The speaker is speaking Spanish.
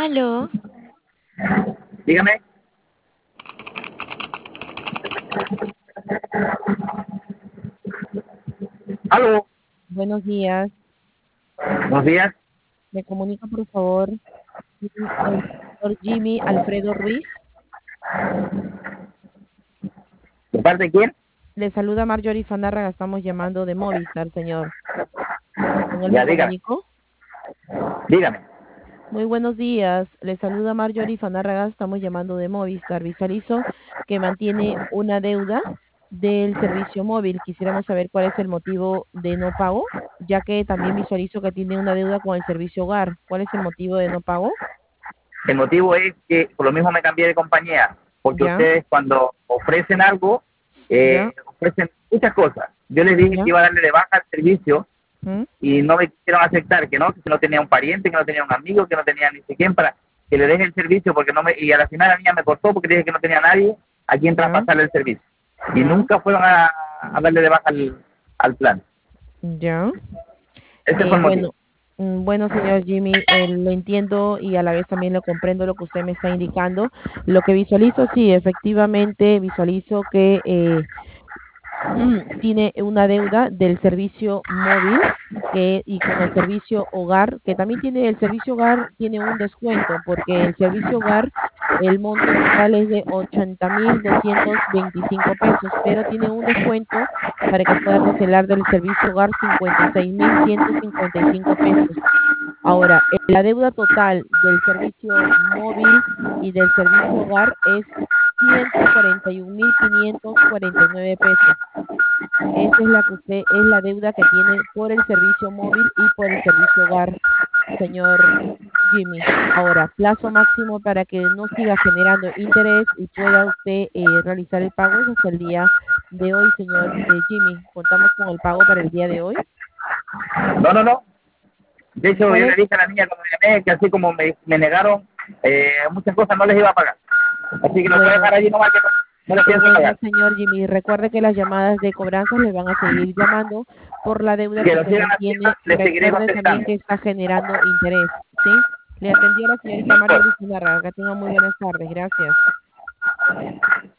Aló, Dígame. Aló. Buenos días. Buenos días. Me comunica, por favor, el señor Jimmy Alfredo Ruiz. ¿De parte de quién? Le saluda Marjorie Fanárraga. Estamos llamando de Movistar, señor. ¿Con él me Ya, dígame. comunico? Dígame. Muy buenos días. Le saluda Marjorie Fanárraga. Estamos llamando de Movistar. Visualizo que mantiene una deuda del servicio móvil. Quisiéramos saber cuál es el motivo de no pago, ya que también visualizo que tiene una deuda con el servicio hogar. ¿Cuál es el motivo de no pago? El motivo es que por lo mismo me cambié de compañía, porque Ya, ustedes cuando ofrecen algo, ya, ofrecen muchas cosas. Yo les dije que ya. iba a darle de baja al servicio ¿Mm? y no me quisieron aceptar, que no tenía un pariente, que no tenía un amigo, que no tenía ni siquiera para que le deje el servicio, porque no me, y a la final la niña me cortó porque dije que no tenía nadie a quien Ya, traspasarle el servicio. Y ya, nunca fueron a darle de baja al plan. ya. Ese fue el motivo. Bueno, bueno, señor Jimmy, lo entiendo y a la vez también lo comprendo lo que usted me está indicando. Lo que visualizo, sí, efectivamente visualizo que tiene una deuda del servicio móvil y con el servicio hogar, que también tiene el servicio hogar, tiene un descuento, porque el servicio hogar, el monto total es de 80.225 pesos, pero tiene un descuento para que pueda cancelar del servicio hogar 56.155 pesos. Ahora, la deuda total del servicio móvil y del servicio hogar es 141.549 pesos. Esa es la que usted, es la deuda que tiene por el servicio móvil y por el servicio hogar, señor Jimmy. Ahora, plazo máximo para que no siga generando interés y pueda usted realizar el pago es hasta el día de hoy, señor Jimmy. Contamos con el pago para el día de hoy. No, no, no. De hecho, yo ¿Cuál le es? dije a la niña cuando llamé que así como me negaron muchas cosas, no les iba a pagar. Así que lo puede dejar Bueno, allí nomás que no les pienso bueno, pagar. señor Jimmy, recuerde que las llamadas de cobranzas le van a seguir llamando por la deuda Que que lo usted sigan haciendo, mantiene. les seguiré Recuerde también contestando. que está generando interés, ¿sí? Le atendió la señorita María Luisa Narra. Que tenga muy buenas tardes. Gracias.